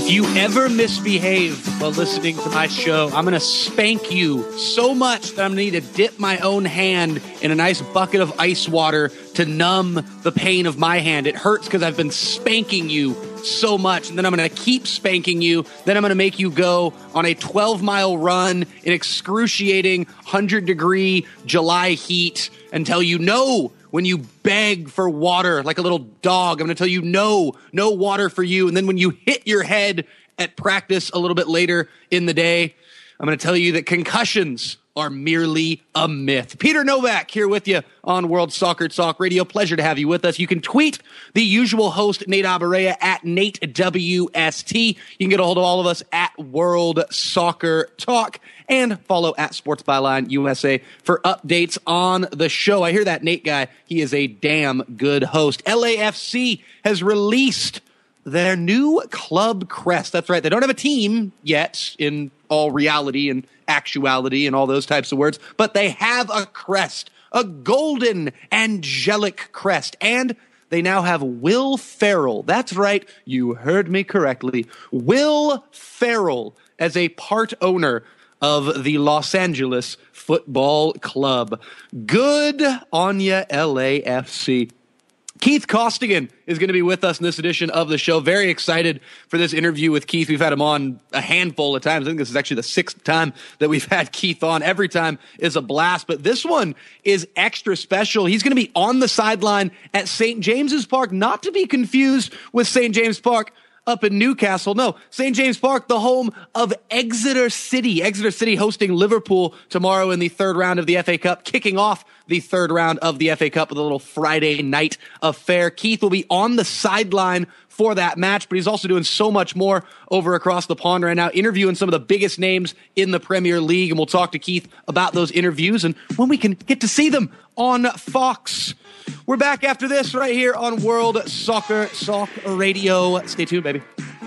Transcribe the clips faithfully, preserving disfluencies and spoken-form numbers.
If you ever misbehave while listening to my show, I'm going to spank you so much that I'm going to need to dip my own hand in a nice bucket of ice water to numb the pain of my hand. It hurts because I've been spanking you so much, and then I'm going to keep spanking you. Then I'm going to make you go on a twelve-mile run in excruciating one hundred degree July heat and tell you no when you beg for water like a little dog. I'm going to tell you no, no water for you. And then when you hit your head at practice a little bit later in the day, I'm going to tell you that concussions are merely a myth. Peter Novak here with you on World Soccer Talk Radio. Pleasure to have you with us. You can tweet the usual host, Nate Abaurrea, at Nate W S T. You can get a hold of all of us at World Soccer Talk, and follow at Sports Byline U S A for updates on the show. I hear that Nate guy. He is a damn good host. L A F C has released their new club crest. That's right. They don't have a team yet in all reality and actuality and all those types of words, but they have a crest, a golden angelic crest. And they now have Will Ferrell. That's right. You heard me correctly. Will Ferrell as a part owner of the Los Angeles Football Club. Good on ya, L A F C. Keith Costigan is going to be with us in this edition of the show. Very excited for this interview with Keith. We've had him on a handful of times. I think this is actually the sixth time that we've had Keith on. Every time is a blast, but this one is extra special. He's going to be on the sideline at Saint James's Park, not to be confused with Saint James Park up in Newcastle. No, Saint James Park, the home of Exeter City. Exeter City hosting Liverpool tomorrow in the third round of the F A Cup, kicking off the third round of the F A Cup with a little Friday night affair. Keith will be on the sideline for that match, but he's also doing so much more over across the pond right now, interviewing some of the biggest names in the Premier League, and we'll talk to Keith about those interviews and when we can get to see them on Fox. We're back after this right here on World Soccer Talk Radio. Stay tuned, baby.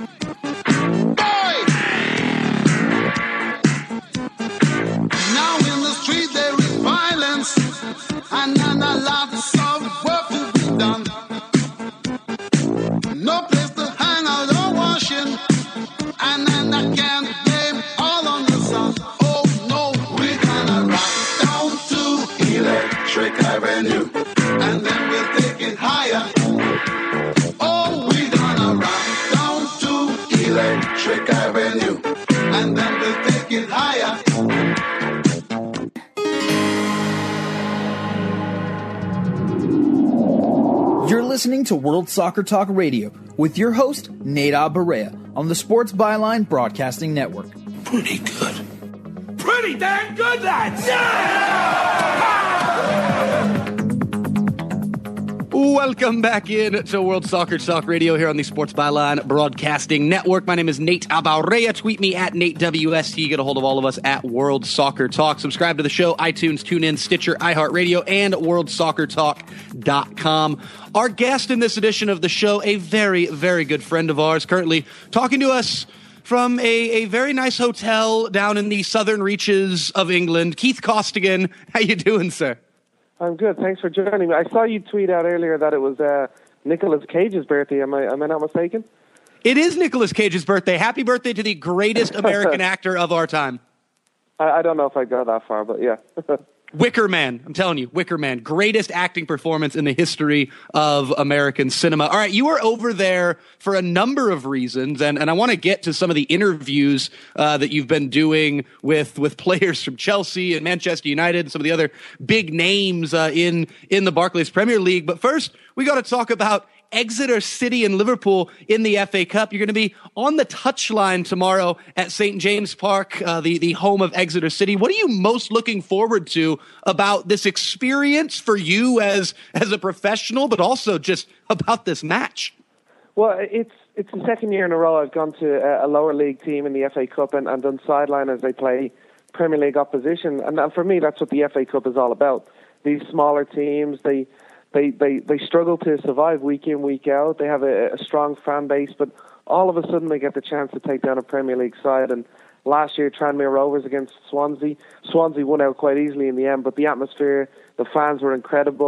Now in the street there is violence, and then a lot of work to be done. No place to hang out or washing, and then I can't blame all on the sun. Oh no, we're gonna rock down to Electric Avenue, and then we'll take it higher. Oh, we're gonna rock down to Electric Avenue, and then we'll take it higher. You're listening to World Soccer Talk Radio with your host, Nate Abaurrea, on the Sports Byline Broadcasting Network. Pretty good. Pretty damn good, lads! Yeah! Welcome back in to World Soccer Talk Radio here on the Sports Byline Broadcasting Network. My name is Nate Abaurrea. Tweet me at Nate W S T. Get a hold of all of us at World Soccer Talk. Subscribe to the show, iTunes, TuneIn, Stitcher, iHeartRadio, and world soccer talk dot com. Our guest in this edition of the show, a very, very good friend of ours, currently talking to us from a, a very nice hotel down in the southern reaches of England. Keith Costigan, how you doing, sir? I'm good. Thanks for joining me. I saw you tweet out earlier that it was uh, Nicolas Cage's birthday. Am I am I not mistaken? It is Nicolas Cage's birthday. Happy birthday to the greatest American actor of our time. I, I don't know if I go that far, but yeah. Wicker Man. I'm telling you, Wicker Man. Greatest acting performance in the history of American cinema. All right, you were over there for a number of reasons, and, and I want to get to some of the interviews uh, that you've been doing with, with players from Chelsea and Manchester United and some of the other big names uh, in, in the Barclays Premier League. But first, we got to talk about Exeter City and Liverpool in the F A Cup. You're going to be on the touchline tomorrow at Saint James Park, uh, the, the home of Exeter City. What are you most looking forward to about this experience for you as, as a professional, but also just about this match? Well, it's it's the second year in a row I've gone to a, a lower league team in the F A Cup and, and done sideline as they play Premier League opposition. And, and for me, that's what the F A Cup is all about. These smaller teams, they... They, they they struggle to survive week in, week out. They have a, a strong fan base, but all of a sudden they get the chance to take down a Premier League side. And last year, Tranmere Rovers against Swansea. Swansea won out quite easily in the end, but the atmosphere, the fans were incredible.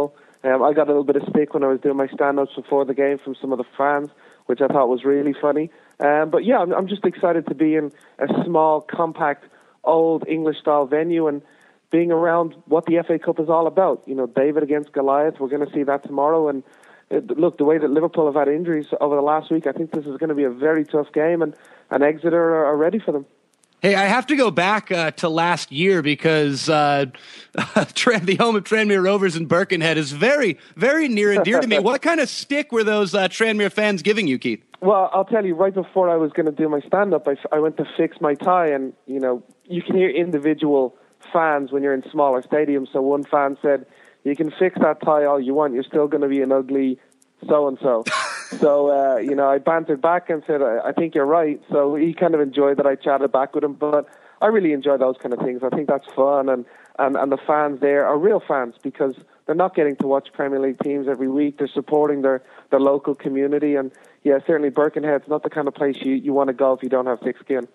Um, I got a little bit of stick when I was doing my stand-ups before the game from some of the fans, which I thought was really funny. Um, but yeah, I'm, I'm just excited to be in a small, compact, old English-style venue and being around what the F A Cup is all about. You know, David against Goliath, we're going to see that tomorrow. And it, look, the way that Liverpool have had injuries over the last week, I think this is going to be a very tough game, and, and Exeter are, are ready for them. Hey, I have to go back uh, to last year because uh, the home of Tranmere Rovers in Birkenhead is very, very near and dear to me. What kind of stick were those uh, Tranmere fans giving you, Keith? Well, I'll tell you, right before I was going to do my stand-up, I, I went to fix my tie, and, you know, you can hear individual fans when you're in smaller stadiums. So one fan said, you can fix that tie all you want, you're still going to be an ugly so-and-so. So, uh, you know, I bantered back and said, I, I think you're right. So he kind of enjoyed that I chatted back with him. But I really enjoy those kind of things. I think that's fun. And, and, and the fans there are real fans because they're not getting to watch Premier League teams every week. They're supporting their, their local community. And, yeah, certainly Birkenhead's not the kind of place you, you want to go if you don't have thick skin.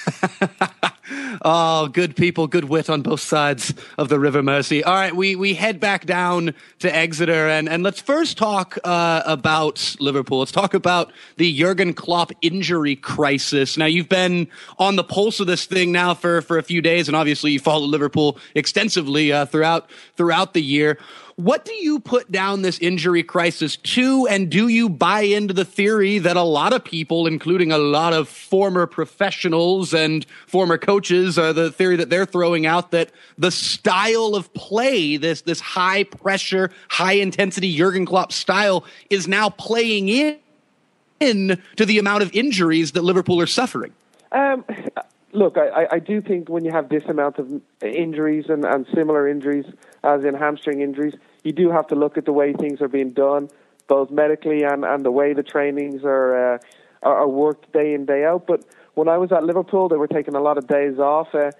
Oh, good people, good wit on both sides of the River Mersey. All right, we, we head back down to Exeter, and, and let's first talk uh, about Liverpool. Let's talk about the Jurgen Klopp injury crisis. Now, you've been on the pulse of this thing now for, for a few days, and obviously you follow Liverpool extensively uh, throughout throughout the year. What do you put down this injury crisis to, and do you buy into the theory that a lot of people, including a lot of former professionals and former coaches, are the theory that they're throwing out that the style of play, this this high pressure, high intensity Jurgen Klopp style, is now playing in, in to the amount of injuries that Liverpool are suffering? Um, look, I, I do think when you have this amount of injuries and, and similar injuries, as in hamstring injuries, you do have to look at the way things are being done, both medically and, and the way the trainings are, uh, are are worked day in, day out. But when I was at Liverpool, they were taking a lot of days off. Uh,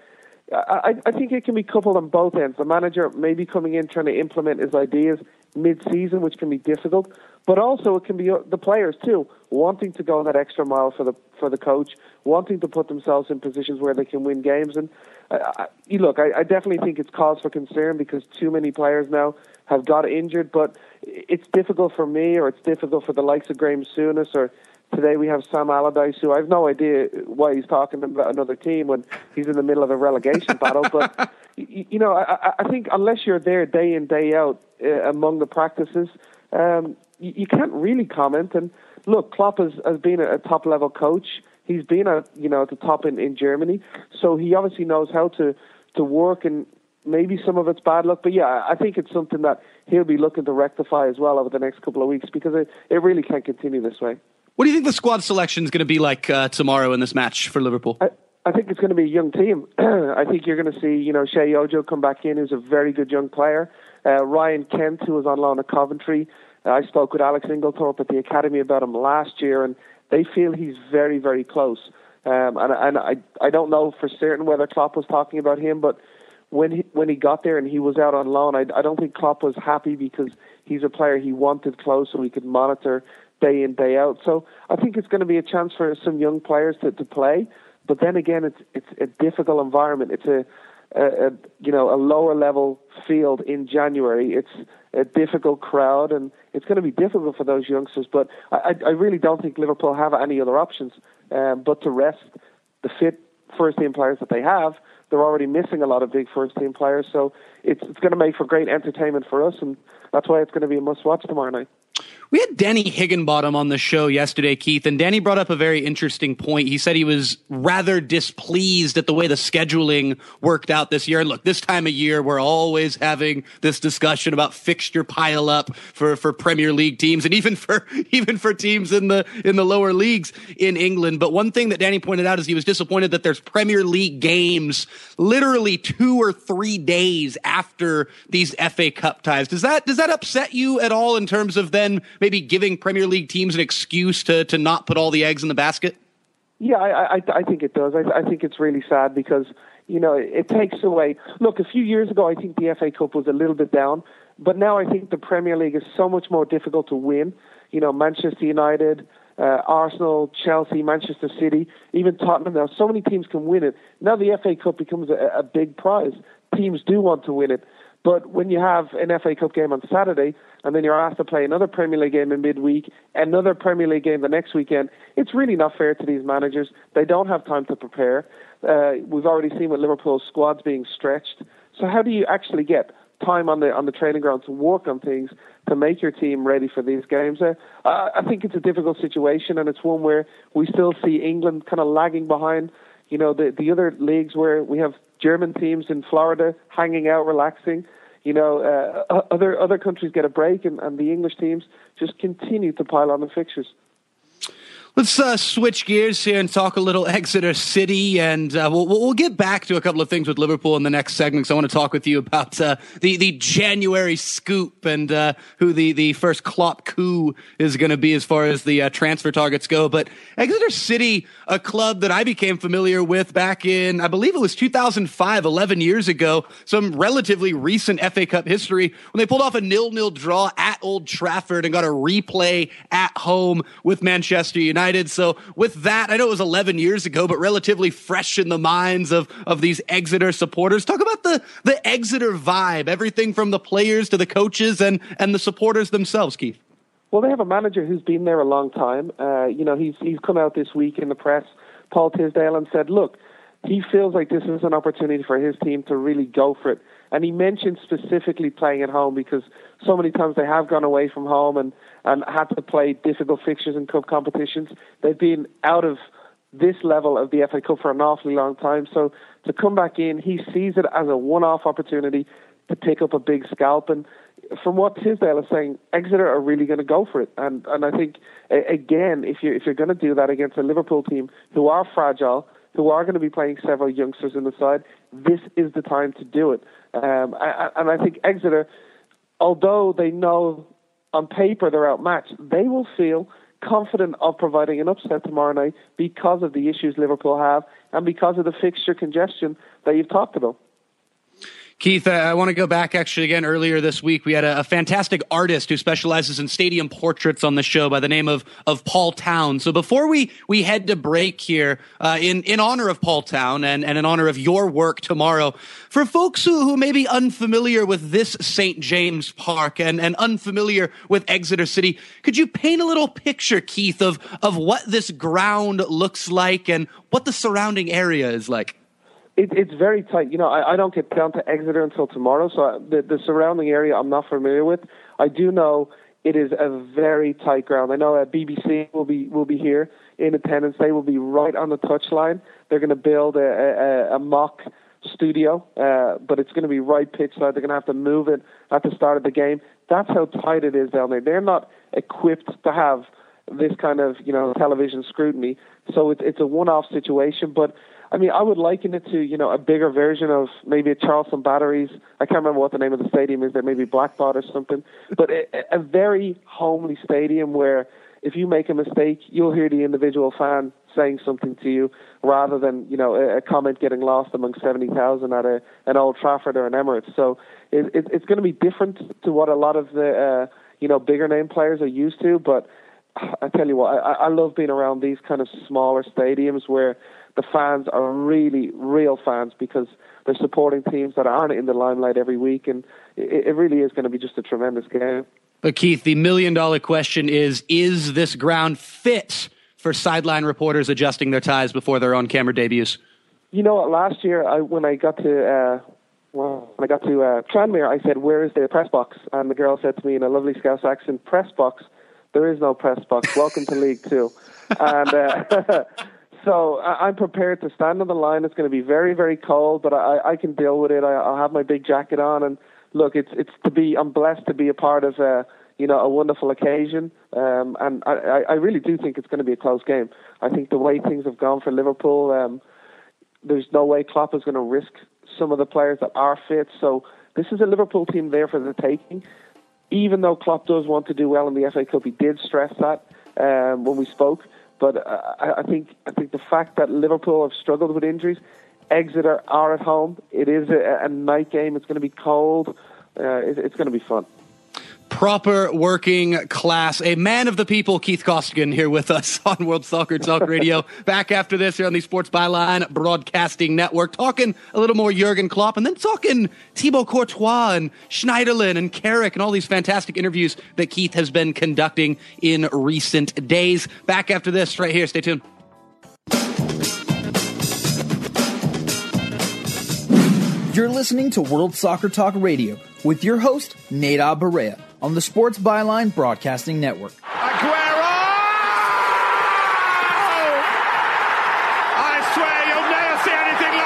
I, I think it can be coupled on both ends. The manager maybe coming in trying to implement his ideas mid-season, which can be difficult, but also it can be the players too, wanting to go that extra mile for the for the coach, wanting to put themselves in positions where they can win games. And uh, I, look, I, I definitely think it's cause for concern because too many players now have got injured, but it's difficult for me, or it's difficult for the likes of Graham Souness, or today we have Sam Allardyce, who I have no idea why he's talking about another team when he's in the middle of a relegation battle. But, you know, I, I think unless you're there day in, day out uh, among the practices, um, you, you can't really comment. And look, Klopp has, has been a, a top-level coach. He's been at, you know, at the top in, in Germany. So he obviously knows how to, to work, and maybe some of it's bad luck. But, yeah, I think it's something that he'll be looking to rectify as well over the next couple of weeks because it, it really can't continue this way. What do you think the squad selection is going to be like uh, tomorrow in this match for Liverpool? I, I think it's going to be a young team. I think you're going to see, you know, Shea Ojo come back in, who's a very good young player. Uh, Ryan Kent, who was on loan at Coventry. Uh, I spoke with Alex Inglethorpe at the academy about him last year, and they feel he's very, very close. Um, and and I, I don't know for certain whether Klopp was talking about him, but when he, when he got there and he was out on loan, I, I don't think Klopp was happy because he's a player he wanted close so he could monitor day in, day out. So I think it's going to be a chance for some young players to, to play. But then again, it's it's a difficult environment. It's a, a, a you know a lower level field in January. It's a difficult crowd, and it's going to be difficult for those youngsters. But I, I really don't think Liverpool have any other options um, but to rest the fit first team players that they have. They're already missing a lot of big first team players, so it's it's going to make for great entertainment for us, and that's why it's going to be a must watch tomorrow night. We had Danny Higginbottom on the show yesterday, Keith, and Danny brought up a very interesting point. He said he was rather displeased at the way the scheduling worked out this year. And look, this time of year, we're always having this discussion about fixture pile-up for, for Premier League teams and even for even for teams in the in the lower leagues in England. But one thing that Danny pointed out is he was disappointed that there's Premier League games literally two or three days after these F A Cup ties. Does that does that upset you at all in terms of then maybe giving Premier League teams an excuse to, to not put all the eggs in the basket? Yeah, I, I, I think it does. I, I think it's really sad because, you know, it, it takes away... Look, a few years ago, I think the F A Cup was a little bit down, but now I think the Premier League is so much more difficult to win. You know, Manchester United, uh, Arsenal, Chelsea, Manchester City, even Tottenham. Now, so many teams can win it. Now the F A Cup becomes a, a big prize. Teams do want to win it. But when you have an F A Cup game on Saturday, and then you're asked to play another Premier League game in midweek, another Premier League game the next weekend, it's really not fair to these managers. They don't have time to prepare. Uh, we've already seen with Liverpool's squads being stretched. So how do you actually get time on the on the training ground to work on things to make your team ready for these games? Uh, I think it's a difficult situation, and it's one where we still see England kind of lagging behind, you know, the, the other leagues where we have German teams in Florida hanging out, relaxing. You know, uh, other other countries get a break, and, and the English teams just continue to pile on the fixtures. Let's uh, switch gears here and talk a little Exeter City, and uh, we'll, we'll get back to a couple of things with Liverpool in the next segment. So I want to talk with you about uh, the the January scoop and uh, who the, the first Klopp coup is going to be as far as the uh, transfer targets go. But Exeter City, a club that I became familiar with back in, I believe it was two thousand five, eleven years ago, some relatively recent F A Cup history, when they pulled off a nil-nil draw at Old Trafford and got a replay at home with Manchester United. So with that, I know it was eleven years ago, but relatively fresh in the minds of, of these Exeter supporters. Talk about the, the Exeter vibe, everything from the players to the coaches and, and the supporters themselves, Keith. Well, they have a manager who's been there a long time. Uh, you know, he's he's come out this week in the press, Paul Tisdale, and said, look, he feels like this is an opportunity for his team to really go for it. And he mentioned specifically playing at home because so many times they have gone away from home and, and had to play difficult fixtures in cup competitions. They've been out of this level of the F A Cup for an awfully long time. So to come back in, he sees it as a one-off opportunity to pick up a big scalp. And from what Tisdale is saying, Exeter are really going to go for it. And and I think, again, if, you, if you're going to do that against a Liverpool team who are fragile, who are going to be playing several youngsters in the side, this is the time to do it. Um, and I think Exeter, although they know on paper they're outmatched, they will feel confident of providing an upset tomorrow night because of the issues Liverpool have and because of the fixture congestion that you've talked about. Keith, uh, I want to go back actually again earlier this week. We had a, a fantastic artist who specializes in stadium portraits on the show by the name of, of Paul Town. So before we, we head to break here, uh, in, in honor of Paul Town and, and in honor of your work tomorrow, for folks who, who may be unfamiliar with this Saint James Park and, and unfamiliar with Exeter City, could you paint a little picture, Keith, of, of what this ground looks like and what the surrounding area is like? It, it's very tight. You know, I, I don't get down to Exeter until tomorrow, so the, the surrounding area I'm not familiar with. I do know it is a very tight ground. I know uh, B B C will be will be here in attendance. They will be right on the touchline. They're going to build a, a, a mock studio, uh, but it's going to be right pitch side. They're going to have to move it at the start of the game. That's how tight it is down there. They're not equipped to have this kind of, you know, television scrutiny. So it's it's a one-off situation, but I mean, I would liken it to, you know, a bigger version of maybe a Charleston Batteries. I can't remember what the name of the stadium is there, maybe Blackbot or something. But a, a very homely stadium where if you make a mistake, you'll hear the individual fan saying something to you rather than, you know, a, a comment getting lost among seventy thousand at a, an Old Trafford or an Emirates. So it, it, it's going to be different to what a lot of the, uh, you know, bigger name players are used to. But I tell you what, I, I love being around these kind of smaller stadiums where the fans are really real fans because they're supporting teams that aren't in the limelight every week, and it, it really is going to be just a tremendous game. But Keith, the million-dollar question is, is this ground fit for sideline reporters adjusting their ties before their on-camera debuts? You know what, last year I, when I got to uh, well, when I got to uh, Tranmere, I said, where is the press box? And the girl said to me in a lovely Scouse accent, press box? There is no press box. Welcome to League Two. And uh, so I'm prepared to stand on the line. It's going to be very, very cold, but I, I can deal with it. I, I'll have my big jacket on, and look, it's it's to be. I'm blessed to be a part of, uh, you know, a wonderful occasion, um, and I, I really do think it's going to be a close game. I think the way things have gone for Liverpool, um, there's no way Klopp is going to risk some of the players that are fit. So this is a Liverpool team there for the taking. Even though Klopp does want to do well in the F A Cup, he did stress that um, when we spoke. But uh, I, I think I think the fact that Liverpool have struggled with injuries, Exeter are at home. It is a, a night game. It's going to be cold. Uh, it, it's going to be fun. proper working class, a man of the people, Keith Costigan, here with us on World Soccer Talk Radio. Back after this here on the Sports Byline Broadcasting Network, talking a little more Jurgen Klopp, and then talking Thibaut Courtois and Schneiderlin and Carrick and all these fantastic interviews that Keith has been conducting in recent days. Back after this right here. Stay tuned. You're listening to World Soccer Talk Radio with your host, Nada Barea, on the Sports Byline Broadcasting Network. Aguero! I swear you'll never see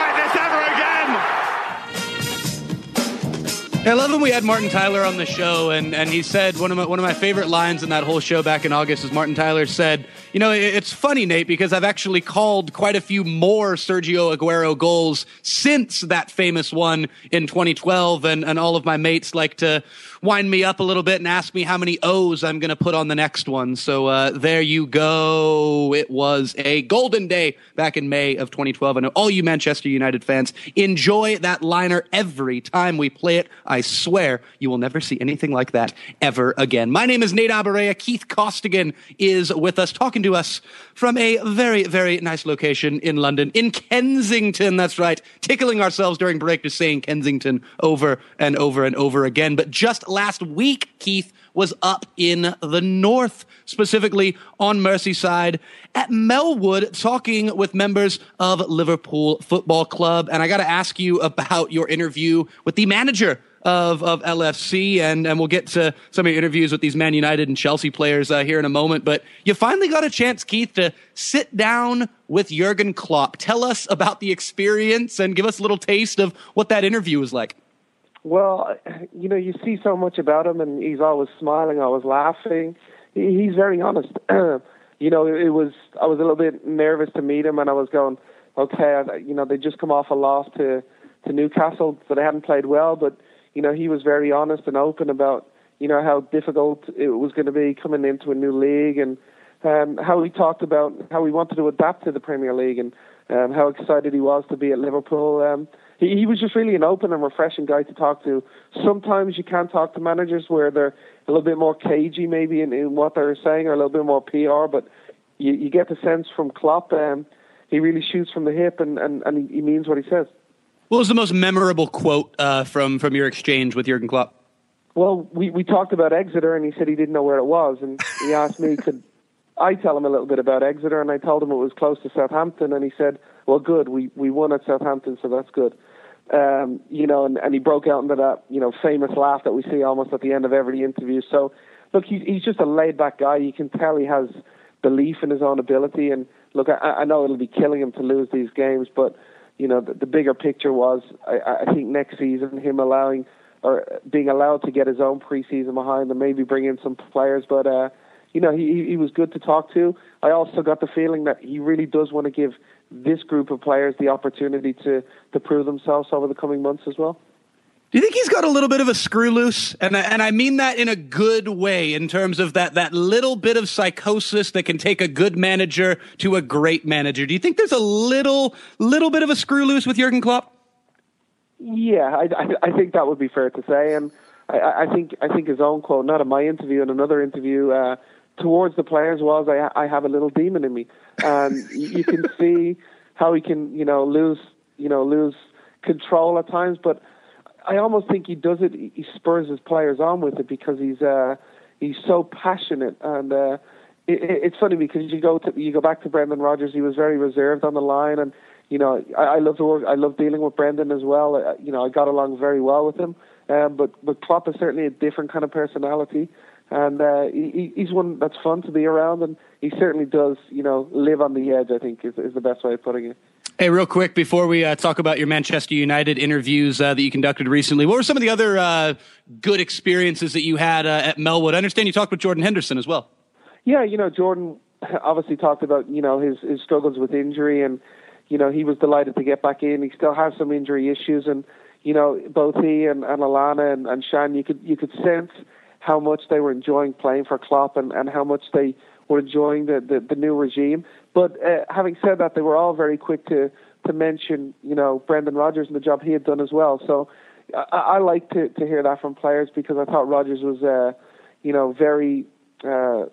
anything like this ever again. I love when we had Martin Tyler on the show, and, and he said one of my, one of my favorite lines in that whole show back in August is Martin Tyler said, you know, it's funny, Nate, because I've actually called quite a few more Sergio Aguero goals since that famous one in twenty twelve, and, and all of my mates like to wind me up a little bit and ask me how many O's I'm going to put on the next one. So uh, there you go. It was a golden day back in May of twenty twelve. And all you Manchester United fans, enjoy that liner every time we play it. I swear you will never see anything like that ever again. My name is Nate Abarea. Keith Costigan is with us, talking to us from a very, very nice location in London, in Kensington. That's right. Tickling ourselves during break to saying Kensington over and over and over again. But just last week, Keith was up in the north, specifically on Merseyside at Melwood, talking with members of Liverpool Football Club. And I got to ask you about your interview with the manager of, of L F C, and, and we'll get to some of your interviews with these Man United and Chelsea players uh, here in a moment. But you finally got a chance, Keith, to sit down with Jurgen Klopp. Tell us about the experience and give us a little taste of what that interview was like. Well, you know, you see so much about him, and he's always smiling, always laughing. He, he's very honest. You know, it was, I was a little bit nervous to meet him, and I was going, okay, you know, they just come off a loss to, to Newcastle, so they hadn't played well, but you know, he was very honest and open about, you know, how difficult it was going to be coming into a new league, and um, how he talked about how he wanted to adapt to the Premier League, and um, how excited he was to be at Liverpool. Um, he, he was just really an open and refreshing guy to talk to. Sometimes you can talk to managers where they're a little bit more cagey maybe in, in what they're saying, or a little bit more P R, but you, you get the sense from Klopp, um, he really shoots from the hip, and, and, and he means what he says. What was the most memorable quote uh, from, from your exchange with Jurgen Klopp? Well, we, we talked about Exeter, and he said he didn't know where it was, and he asked me, could I tell him a little bit about Exeter, and I told him it was close to Southampton, and he said, well, good, we, we won at Southampton, so that's good. Um, you know, and, and he broke out into that, you know, famous laugh that we see almost at the end of every interview. So, look, he, he's just a laid-back guy. You can tell he has belief in his own ability, and look, I, I know it'll be killing him to lose these games, but you know, the, the bigger picture was, I, I think next season, him allowing, or being allowed to get his own preseason behind and maybe bring in some players. But, uh, you know, he, he was good to talk to. I also got the feeling that he really does want to give this group of players the opportunity to, to prove themselves over the coming months as well. Do you think he's got a little bit of a screw loose? And I, and I mean that in a good way, in terms of that, that little bit of psychosis that can take a good manager to a great manager. Do you think there's a little little bit of a screw loose with Jurgen Klopp? Yeah, I, I, I think that would be fair to say. And I, I think I think his own quote, not in my interview, in another interview, uh, towards the players was, I, I have a little demon in me. And you can see how he can, you know, lose, you know, lose control at times, but I almost think he does it. He spurs his players on with it because he's uh, he's so passionate, and uh, it, it's funny because you go to you go back to Brendan Rodgers. He was very reserved on the line, and you know I, I love to work. I love dealing with Brendan as well. Uh, you know I got along very well with him, um, but but Klopp is certainly a different kind of personality, and uh, he, he's one that's fun to be around, and he certainly does you know live on the edge. I think is is the best way of putting it. Hey, real quick, before we uh, talk about your Manchester United interviews uh, that you conducted recently, what were some of the other uh, good experiences that you had uh, at Melwood? I understand you talked with Jordan Henderson as well. Yeah, you know, Jordan obviously talked about, you know, his, his struggles with injury, and, you know, he was delighted to get back in. He still has some injury issues, and, you know, both he and, and Alana and, and Shan, you could you could sense how much they were enjoying playing for Klopp, and, and how much they were enjoying the, the, the new regime. But uh, having said that, they were all very quick to, to mention, you know, Brendan Rodgers and the job he had done as well. So I, I like to, to hear that from players, because I thought Rodgers was, uh, you know, very. Uh,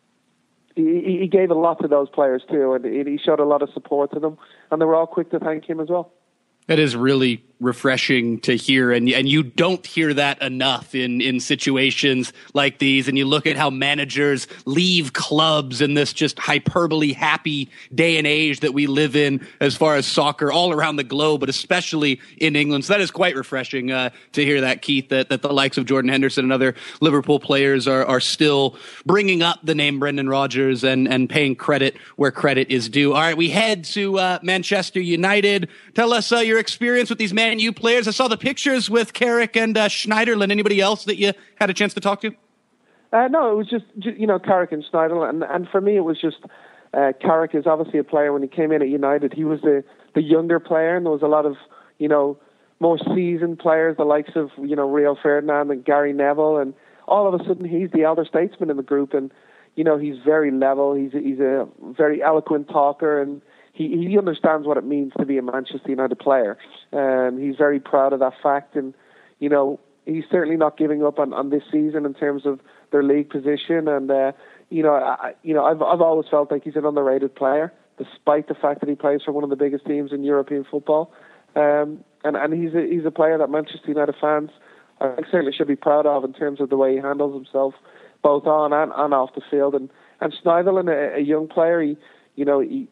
he, he gave a lot to those players too, and he showed a lot of support to them, and they were all quick to thank him as well. That is really refreshing to hear, and and you don't hear that enough in, in situations like these. And you look at how managers leave clubs in this just hyperbole happy day and age that we live in as far as soccer all around the globe, but especially in England. So that is quite refreshing uh, to hear that, Keith, that, that the likes of Jordan Henderson and other Liverpool players are, are still bringing up the name Brendan Rodgers and, and paying credit where credit is due. All right, we head to uh, Manchester United. Tell us uh, your experience with these Man U players. I saw the pictures with Carrick and uh, Schneiderlin. Anybody else that you had a chance to talk to? Uh, no, it was just, you know, Carrick and Schneiderlin. And, and for me, it was just uh, Carrick is obviously a player when he came in at United. He was the, the younger player, and there was a lot of, you know, more seasoned players, the likes of, you know, Rio Ferdinand and Gary Neville. And all of a sudden, he's the elder statesman in the group. And, you know, he's very level. He's, he's a very eloquent talker, and He, he understands what it means to be a Manchester United player. Um, he's very proud of that fact, and you know he's certainly not giving up on, on this season in terms of their league position. And uh, you know, I, you know, I've I've always felt like he's an underrated player, despite the fact that he plays for one of the biggest teams in European football. Um, and and he's a, he's a player that Manchester United fans I think certainly should be proud of in terms of the way he handles himself, both on and, and off the field. And and Schneiderlin, a, a young player, he, you know, he.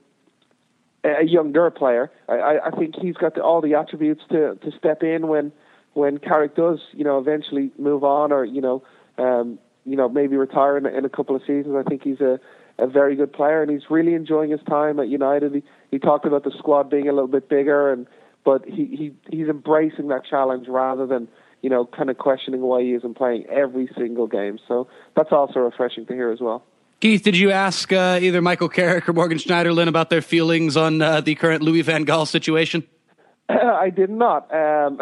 a younger player, I, I think he's got the, all the attributes to, to step in when when Carrick does, you know, eventually move on or, you know, um, you know, maybe retire in, in a couple of seasons. I think he's a, a very good player, and he's really enjoying his time at United. He, he talked about the squad being a little bit bigger, and but he, he he's embracing that challenge rather than, you know, kind of questioning why he isn't playing every single game. So that's also refreshing to hear as well. Keith, did you ask uh, either Michael Carrick or Morgan Schneiderlin about their feelings on uh, the current Louis van Gaal situation? I did not. Um,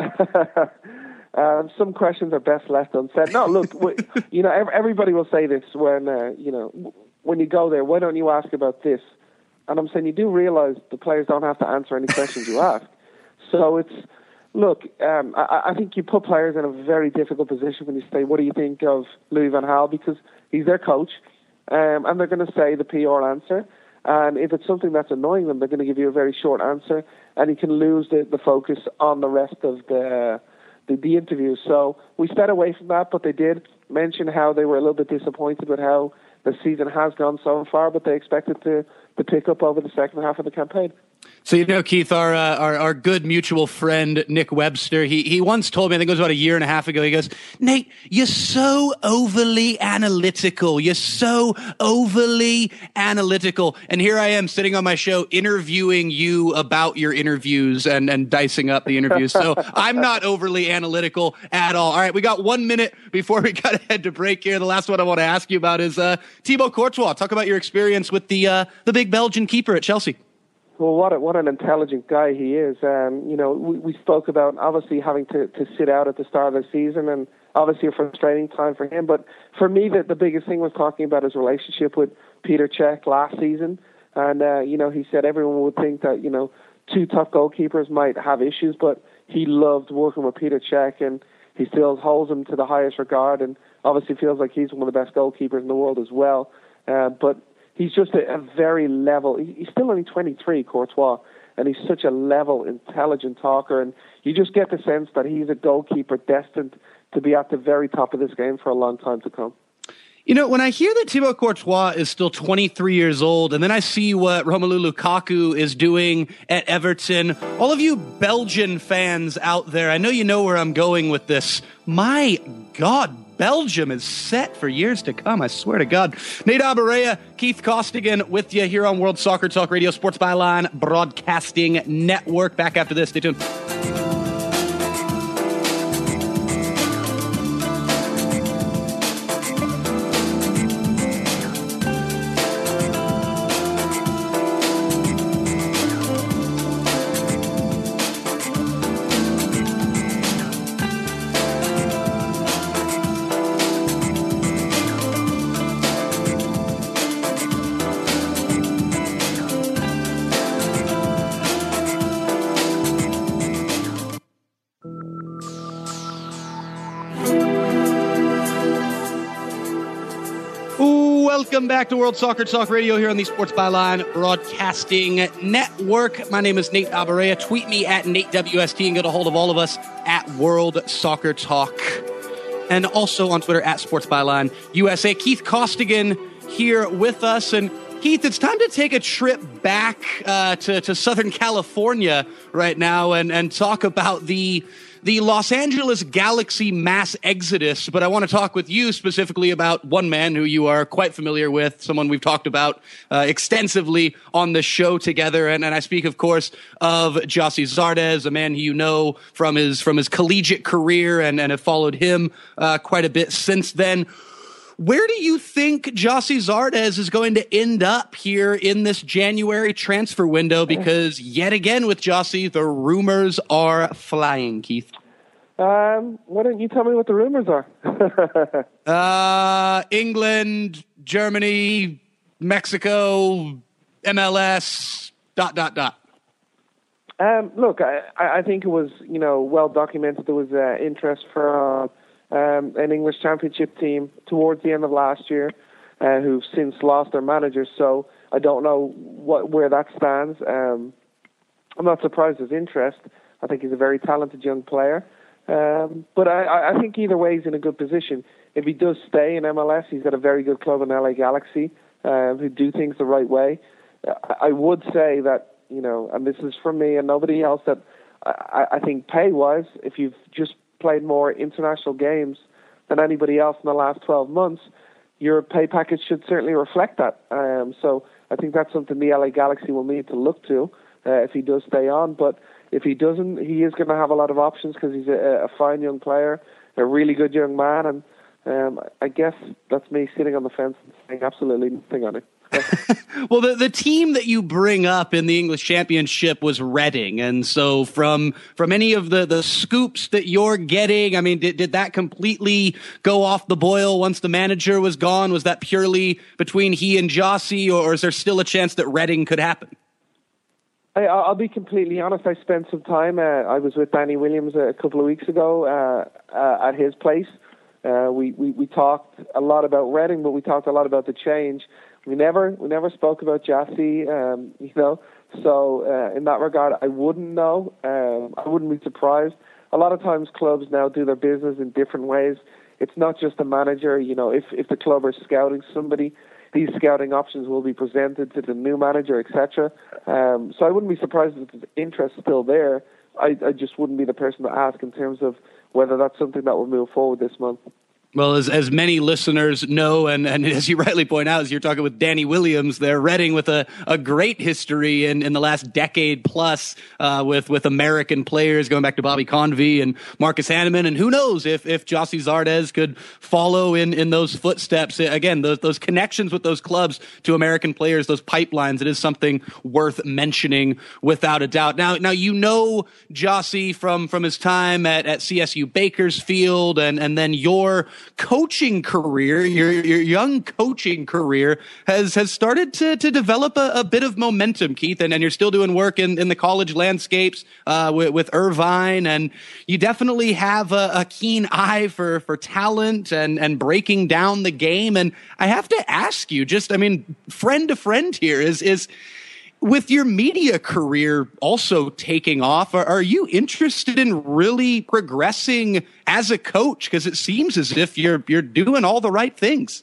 um, some questions are best left unsaid. No, look, we, you know, everybody will say this when, uh, you know, when you go there, why don't you ask about this? And I'm saying you do realize the players don't have to answer any questions you ask. So it's, look, um, I, I think you put players in a very difficult position when you say, what do you think of Louis van Gaal? Because he's their coach. Um, and they're going to say the P R answer. And if it's something that's annoying them, they're going to give you a very short answer, and you can lose the, the focus on the rest of the, the the interview. So we stayed away from that, but they did mention how they were a little bit disappointed with how the season has gone so far, but they expected to, to pick up over the second half of the campaign. So, you know, Keith, our, uh, our our good mutual friend, Nick Webster, he he once told me, I think it was about a year and a half ago, he goes, Nate, you're so overly analytical. You're so overly analytical. And here I am sitting on my show interviewing you about your interviews and, and dicing up the interviews. So I'm not overly analytical at all. All right, we got one minute before we got to head to break here. The last one I want to ask you about is uh, Thibaut Courtois. Talk about your experience with the uh, the big Belgian keeper at Chelsea. Well, what a, what an intelligent guy he is. Um, you know, we, we spoke about obviously having to, to sit out at the start of the season, and obviously a frustrating time for him. But for me, the, the biggest thing was talking about his relationship with Peter Cech last season. And, uh, you know, he said everyone would think that, you know, two top goalkeepers might have issues, but he loved working with Peter Cech, and he still holds him to the highest regard, and obviously feels like he's one of the best goalkeepers in the world as well. Uh, but he's just a, a very level, he's still only twenty-three, Courtois, and he's such a level, intelligent talker, and you just get the sense that he's a goalkeeper destined to be at the very top of this game for a long time to come. You know, when I hear that Thibaut Courtois is still twenty-three years old, and then I see what Romelu Lukaku is doing at Everton, all of you Belgian fans out there, I know you know where I'm going with this. My God, Belgium is set for years to come, I swear to God. Nate Abaurrea, Keith Costigan with you here on World Soccer Talk Radio, Sports Byline Broadcasting Network. Back after this, stay tuned. Welcome back to World Soccer Talk Radio here on the Sports Byline Broadcasting Network. My name is Nate Abarea. Tweet me at Nate W S T and get a hold of all of us at World Soccer Talk. And also on Twitter at Sports Byline U S A. Keith Costigan here with us. And Keith, it's time to take a trip back uh, to, to Southern California right now and, and talk about the the Los Angeles Galaxy mass exodus. But I want to talk with you specifically about one man who you are quite familiar with, someone we've talked about uh, extensively on the show together. And, and I speak, of course, of Gyasi Zardes, a man who you know from his from his collegiate career and, and have followed him uh, quite a bit since then. Where do you think Gyasi Zardes is going to end up here in this January transfer window? Because yet again with Gyasi, the rumors are flying, Keith. Um, why don't you tell me what the rumors are? uh, England, Germany, Mexico, M L S, dot, dot, dot. Um, look, I, I think it was, you know, well documented. There was uh, interest for... Uh, Um, an English championship team towards the end of last year, uh, who've since lost their manager. So I don't know what where that stands. Um, I'm not surprised there's interest. I think he's a very talented young player. Um, but I, I think either way he's in a good position. If he does stay in M L S, he's got a very good club in L A Galaxy uh, who do things the right way. I would say that, you know, and this is from me and nobody else, that I, I think pay-wise, if you've just played more international games than anybody else in the last twelve months, your pay package should certainly reflect that. Um, so I think that's something the L A Galaxy will need to look to uh, if he does stay on. But if he doesn't, he is going to have a lot of options because he's a, a fine young player, a really good young man, and um, I guess that's me sitting on the fence and saying absolutely nothing on it. Well, the, the team that you bring up in the English Championship was Reading. And so from from any of the, the scoops that you're getting, I mean, did, did that completely go off the boil once the manager was gone? Was that purely between he and Gyasi, or is there still a chance that Reading could happen? I, I'll be completely honest. I spent some time. Uh, I was with Danny Williams a couple of weeks ago uh, uh, at his place. Uh, we, we, we talked a lot about Reading, but we talked a lot about the change. We never we never spoke about Gyasi, um, you know. So uh, in that regard, I wouldn't know. Um, I wouldn't be surprised. A lot of times, clubs now do their business in different ways. It's not just a manager. You know, if if the club are scouting somebody, these scouting options will be presented to the new manager, et cetera. Um, so I wouldn't be surprised if the interest is still there. I, I just wouldn't be the person to ask in terms of whether that's something that will move forward this month. Well, as as many listeners know, and, and as you rightly point out, as you're talking with Danny Williams, they're Reading with a, a great history in, in the last decade plus uh, with with American players going back to Bobby Convey and Marcus Hanneman, and who knows if if Gyasi Zardes could follow in, in those footsteps. Again, those those connections with those clubs to American players, those pipelines, it is something worth mentioning without a doubt. Now, now you know Gyasi from from his time at, at C S U Bakersfield, and and then your coaching career, your your young coaching career has has started to to develop a, a bit of momentum, Keith, and, and you're still doing work in, in the college landscapes uh, with, with Irvine, and you definitely have a, a keen eye for for talent and and breaking down the game. And I have to ask you, just I mean, friend to friend here, is is. With your media career also taking off, are, are you interested in really progressing as a coach? Because it seems as if you're you're doing all the right things.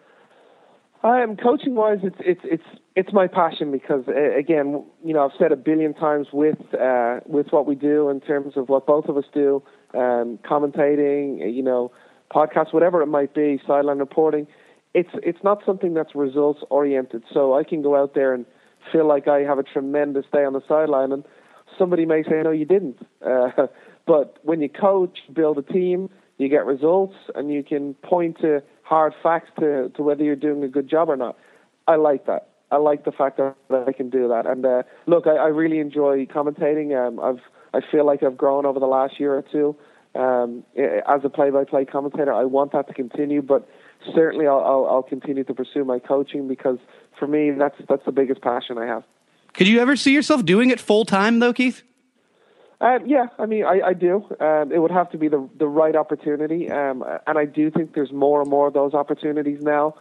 Um, coaching wise, it's it's it's it's my passion because uh, again, you know, I've said a billion times with uh, with what we do in terms of what both of us do, um, commentating, you know, podcasts, whatever it might be, sideline reporting. It's it's not something that's results oriented. So I can go out there and feel like I have a tremendous day on the sideline, and somebody may say, no, you didn't. Uh, but when you coach, build a team, you get results, and you can point to hard facts to, to whether you're doing a good job or not. I like that. I like the fact that I can do that. And uh, look, I, I really enjoy commentating. Um, I've I feel like I've grown over the last year or two um, as a play-by-play commentator. I want that to continue, but certainly I'll, I'll, I'll continue to pursue my coaching because for me, that's that's the biggest passion I have. Could you ever see yourself doing it full time, though, Keith? Um, yeah, I mean, I, I do. Um, it would have to be the the right opportunity, um, and I do think there's more and more of those opportunities now.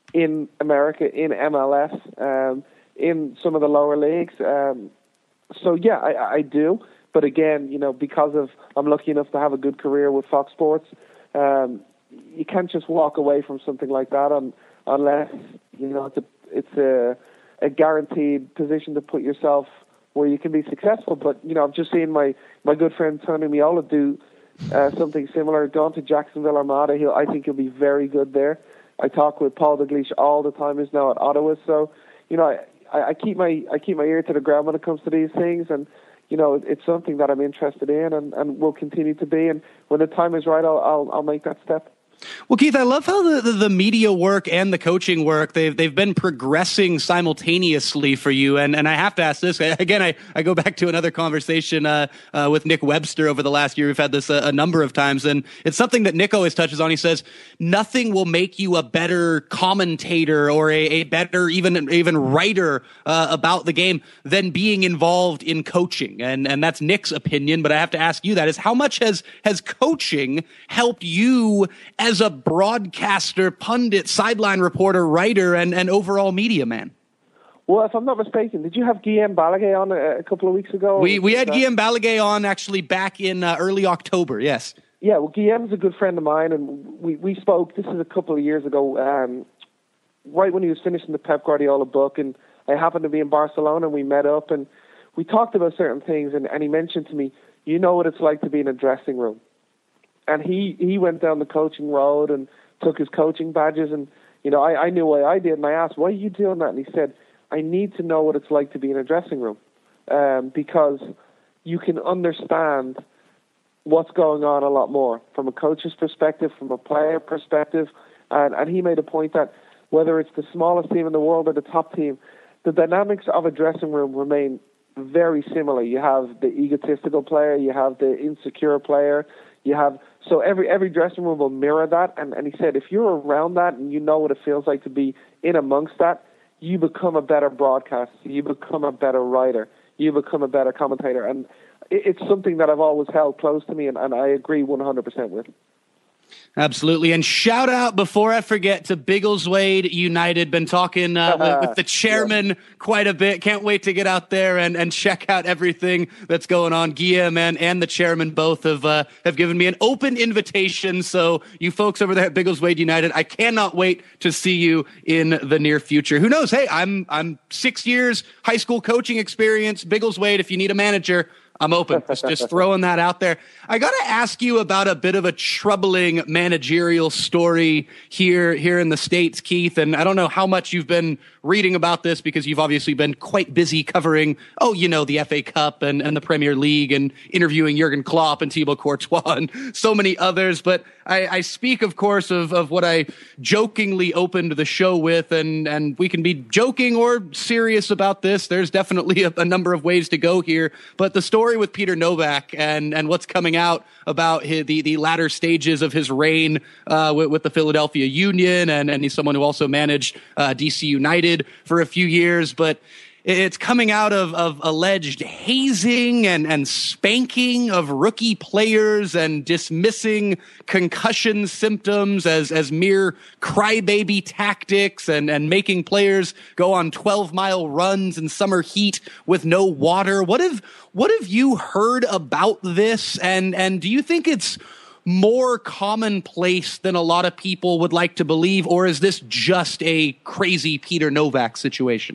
in America, in M L S, um, in some of the lower leagues. Um, so yeah, I, I do. But again, you know, because of I'm lucky enough to have a good career with Fox Sports, um, you can't just walk away from something like that on, unless you know it's a it's a, a guaranteed position to put yourself where you can be successful. But you know, I've just seen my, my good friend Tony Miola do uh, something similar. Gone to Jacksonville Armada. He'll, I think he'll be very good there. I talk with Paul Dalglish all the time. He's now at Ottawa. So you know, I, I keep my I keep my ear to the ground when it comes to these things. And you know, it's something that I'm interested in and, and will continue to be. And when the time is right, I'll I'll, I'll make that step. Well, Keith, I love how the, the, the media work and the coaching work, they've they've been progressing simultaneously for you. And and I have to ask this. Again, I, I go back to another conversation uh, uh, with Nick Webster over the last year. We've had this a, a number of times. And it's something that Nick always touches on. He says, nothing will make you a better commentator or a, a better even even writer uh, about the game than being involved in coaching. And and that's Nick's opinion. But I have to ask you that is how much has, has coaching helped you as as a broadcaster, pundit, sideline reporter, writer, and, and overall media man? Well, if I'm not mistaken, did you have Guillaume Balaguer on a, a couple of weeks ago? We we had Guillaume Balaguer on actually back in uh, early October, yes. Yeah, well, Guillaume's a good friend of mine, and we, we spoke, this is a couple of years ago, um, right when he was finishing the Pep Guardiola book, and I happened to be in Barcelona, and we met up, and we talked about certain things, and, and he mentioned to me, you know what it's like to be in a dressing room. And he, he went down the coaching road and took his coaching badges. And, you know, I, I knew why I did. And I asked, why are you doing that? And he said, I need to know what it's like to be in a dressing room um, because you can understand what's going on a lot more from a coach's perspective, from a player perspective. And, and he made a point that whether it's the smallest team in the world or the top team, the dynamics of a dressing room remain very similar. You have the egotistical player, you have the insecure player, you have so every every dressing room will mirror that, and, and he said if you're around that and you know what it feels like to be in amongst that, you become a better broadcaster, you become a better writer, you become a better commentator, and it, it's something that I've always held close to me, and, and I agree one hundred percent with. Absolutely. And shout out, before I forget, to Biggleswade United. Been talking uh, with, with the chairman yeah. quite a bit. Can't wait to get out there and, and check out everything that's going on. Guillaume and, and the chairman both have uh, have given me an open invitation. So you folks over there at Biggleswade United, I cannot wait to see you in the near future. Who knows? Hey, I'm I'm six years high school coaching experience. Biggleswade, if you need a manager, I'm open. Just, just throwing that out there. I got to ask you about a bit of a troubling managerial story here, here in the States, Keith. And I don't know how much you've been reading about this because you've obviously been quite busy covering, oh, you know, the F A Cup and, and the Premier League and interviewing Jurgen Klopp and Thibaut Courtois and so many others. But I, I speak, of course, of, of what I jokingly opened the show with, and, and we can be joking or serious about this. There's definitely a, a number of ways to go here. But the story with Peter Novak and, and what's coming out about his, the, the latter stages of his reign uh, with, with the Philadelphia Union, and, and he's someone who also managed uh, D C United for a few years. But it's coming out of, of alleged hazing and, and spanking of rookie players and dismissing concussion symptoms as, as mere crybaby tactics and, and making players go on twelve mile runs in summer heat with no water. What have, what have you heard about this? And, and do you think it's more commonplace than a lot of people would like to believe, or is this just a crazy Peter Novak situation?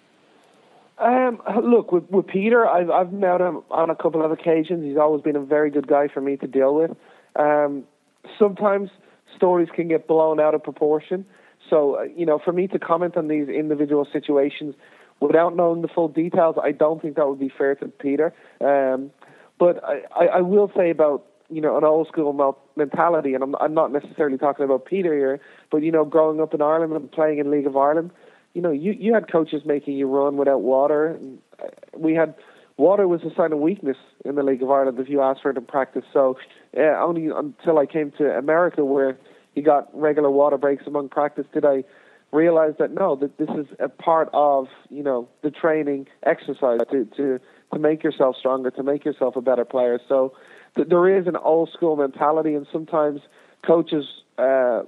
Um, look, with, with Peter, I've, I've met him on a couple of occasions. He's always been a very good guy for me to deal with. Um, sometimes stories can get blown out of proportion. So, uh, you know, for me to comment on these individual situations without knowing the full details, I don't think that would be fair to Peter. Um, but I, I, I will say about, you know, an old school mel- mentality, and I'm, I'm not necessarily talking about Peter here, but, you know, growing up in Ireland and playing in League of Ireland, you know, you, you had coaches making you run without water. And we had water was a sign of weakness in the League of Ireland if you asked for it in practice. So uh, only until I came to America, where you got regular water breaks among practice, did I realize that no, that this is a part of, you know, the training exercise to to, to make yourself stronger, to make yourself a better player. So th- there is an old school mentality, and sometimes coaches Uh,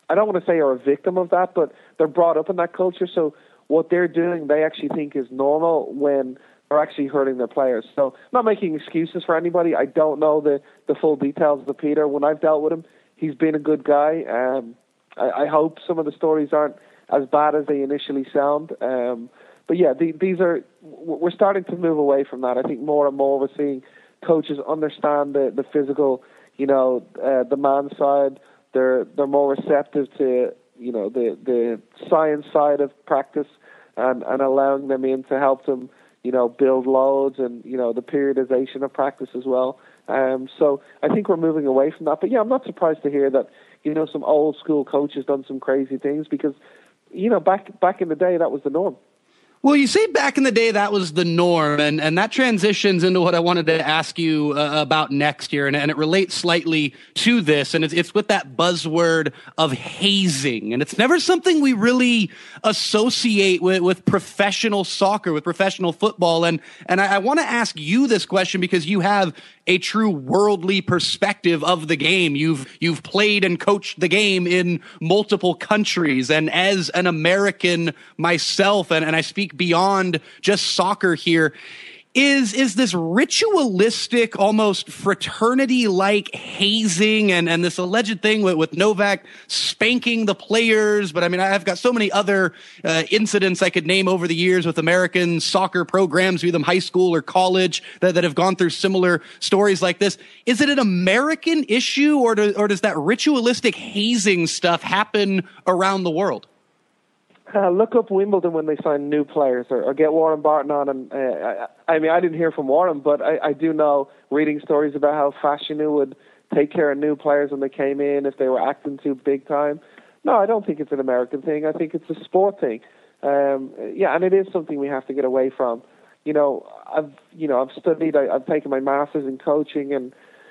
I don't want to say are a victim of that, but they're brought up in that culture. So what they're doing, they actually think is normal when they're actually hurting their players. So I'm not making excuses for anybody. I don't know the, the full details of Peter. When I've dealt with him, he's been a good guy. Um, I, I hope some of the stories aren't as bad as they initially sound. Um, but yeah, the, these are, we're starting to move away from that. I think more and more we're seeing coaches understand the, the physical, you know, uh, the man side. They're they're more receptive to, you know, the, the science side of practice and, and allowing them in to help them, you know, build loads and, you know, the periodization of practice as well. Um, so I think we're moving away from that. But yeah, I'm not surprised to hear that, you know, some old school coaches done some crazy things because, you know, back back in the day, that was the norm. Well, you say back in the day that was the norm, and, and that transitions into what I wanted to ask you uh, about next year, and, and it relates slightly to this, and it's, it's with that buzzword of hazing, and it's never something we really associate with, with professional soccer, with professional football, and, and I, I want to ask you this question because you have a true worldly perspective of the game. You've you've played and coached the game in multiple countries, and as an American myself, and, and I speak beyond just soccer here, is is this ritualistic, almost fraternity-like hazing and, and this alleged thing with, with Novak spanking the players. But I mean, I've got so many other uh, incidents I could name over the years with American soccer programs, be them high school or college, that, that have gone through similar stories like this. Is it an American issue, or, do, or does that ritualistic hazing stuff happen around the world? Uh, look up Wimbledon when they sign new players, or, or get Warren Barton on. And uh, I, I mean, I didn't hear from Warren, but I, I do know, reading stories about how Fashanu would take care of new players when they came in if they were acting too big time. No, I don't think it's an American thing. I think it's a sport thing. Um, yeah, and it is something we have to get away from. You know, I've you know I've studied. I, I've taken my master's in coaching, and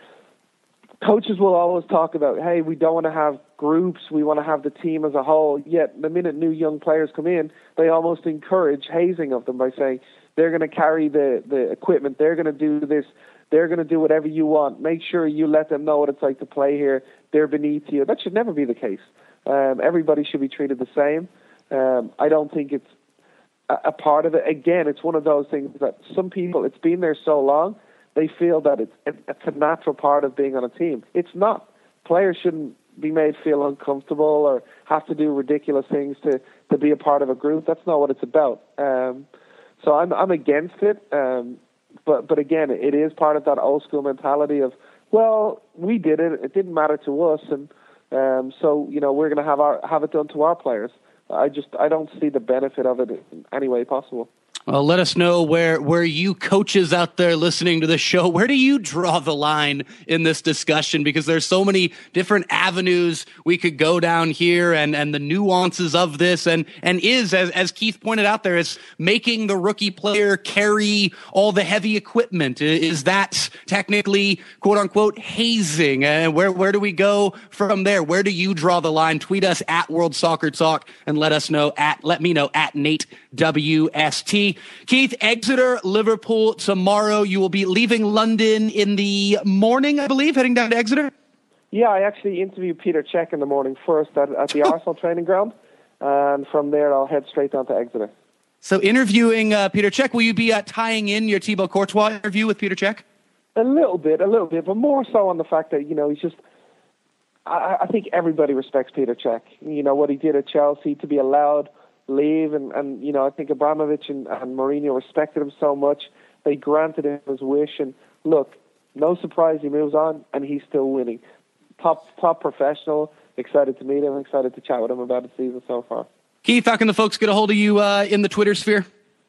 coaches will always talk about, hey, we don't want to have groups, we want to have the team as a whole. Yet the minute new young players come in, they almost encourage hazing of them by saying they're going to carry the, the equipment, they're going to do this, they're going to do whatever you want. Make sure you let them know what it's like to play here. They're beneath you. That should never be the case. Um, everybody should be treated the same. Um, I don't think it's a, a part of it. Again, it's one of those things that some people, it's been there so long, they feel that it's, it's a natural part of being on a team. It's not. Players shouldn't be made feel uncomfortable or have to do ridiculous things to, to be a part of a group. That's not what it's about. Um, so I'm I'm against it. Um, but but again, it is part of that old school mentality of, well, we did it. It didn't matter to us, and um, so you know we're going to have our have it done to our players. I just I don't see the benefit of it in any way possible. Well, let us know where, where you coaches out there listening to this show, where do you draw the line in this discussion? Because there's so many different avenues we could go down here, and, and the nuances of this, and, and is, as, as Keith pointed out there, it's making the rookie player carry all the heavy equipment. Is that technically, quote unquote, hazing? And where, where do we go from there? Where do you draw the line? Tweet us at World Soccer Talk and let us know at, let me know at Nate W S T. Keith, Exeter, Liverpool tomorrow. You will be leaving London in the morning, I believe, heading down to Exeter? Yeah, I actually interviewed Peter Cech in the morning first at, at the Arsenal training ground, and from there I'll head straight down to Exeter. So interviewing uh, Peter Cech, will you be uh, tying in your Thibaut Courtois interview with Peter Cech? A little bit, a little bit, but more so on the fact that, you know, he's just, I, I think everybody respects Peter Cech. You know, what he did at Chelsea, to be allowed leave, and, and you know, I think Abramovich and, and Mourinho respected him so much, they granted him his wish, and look, no surprise, he moves on, and he's still winning. Top top professional, excited to meet him, excited to chat with him about the season so far. Keith, how can the folks get a hold of you uh, in the Twitter sphere?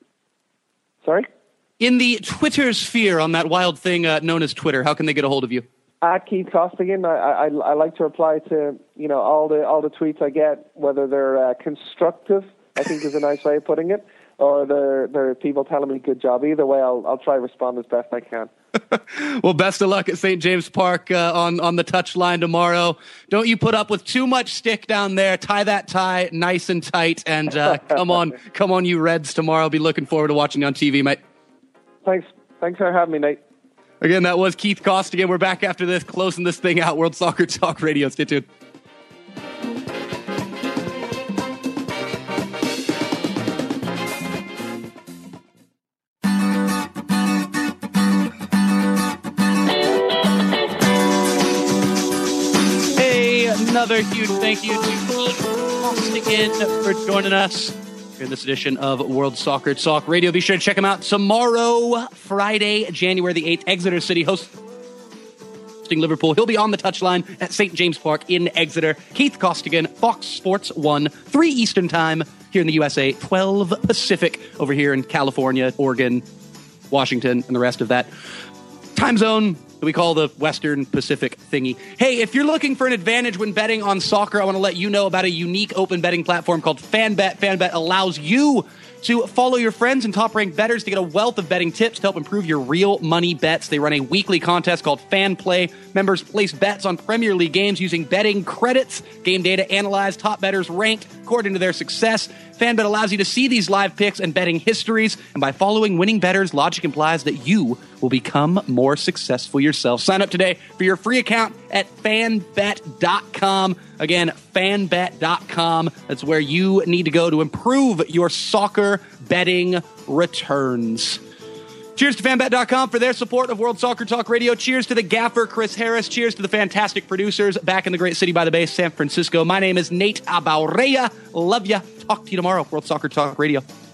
Sorry? In the Twitter sphere, on that wild thing uh, known as Twitter, how can they get a hold of you? At Keith Costigan, I, I I like to reply to, you know, all the all the tweets I get, whether they're uh, constructive, I think is a nice way of putting it, or they're, they're people telling me good job. Either way, I'll I'll try to respond as best I can. Well, best of luck at Saint James Park uh, on, on the touchline tomorrow. Don't you put up with too much stick down there. Tie that tie nice and tight, and uh, come on, come on, you Reds tomorrow. I'll be looking forward to watching you on T V, mate. Thanks. Thanks for having me, Nate. Again, that was Keith Costigan. We're back after this, closing this thing out. World Soccer Talk Radio. Stay tuned. another huge thank you to Keith Costigan for joining us in this edition of World Soccer Talk Radio. Be sure to check him out tomorrow, Friday, January the eighth, Exeter City hosting Liverpool. He'll be on the touchline at Saint James Park in Exeter. Keith Costigan, Fox Sports one, three Eastern Time here in the U S A, twelve Pacific over here in California, Oregon, Washington, and the rest of that time zone that we call the Western Pacific thingy. Hey, if you're looking for an advantage when betting on soccer, I want to let you know about a unique open betting platform called FanBet. FanBet allows you to follow your friends and top-ranked bettors to get a wealth of betting tips to help improve your real money bets. They run a weekly contest called Fan Play. Members place bets on Premier League games using betting credits. Game data analyzed, top bettors ranked according to their success. FanBet allows you to see these live picks and betting histories, and by following winning bettors, logic implies that you will become more successful yourself. Sign up today for your free account at fan bet dot com. Again, fan bet dot com. That's where you need to go to improve your soccer betting returns. Cheers to fan bet dot com for their support of World Soccer Talk Radio. Cheers to the gaffer, Chris Harris. Cheers to the fantastic producers back in the great city by the bay, San Francisco. My name is Nate Abaurrea. Love ya. Talk to you tomorrow. World Soccer Talk Radio.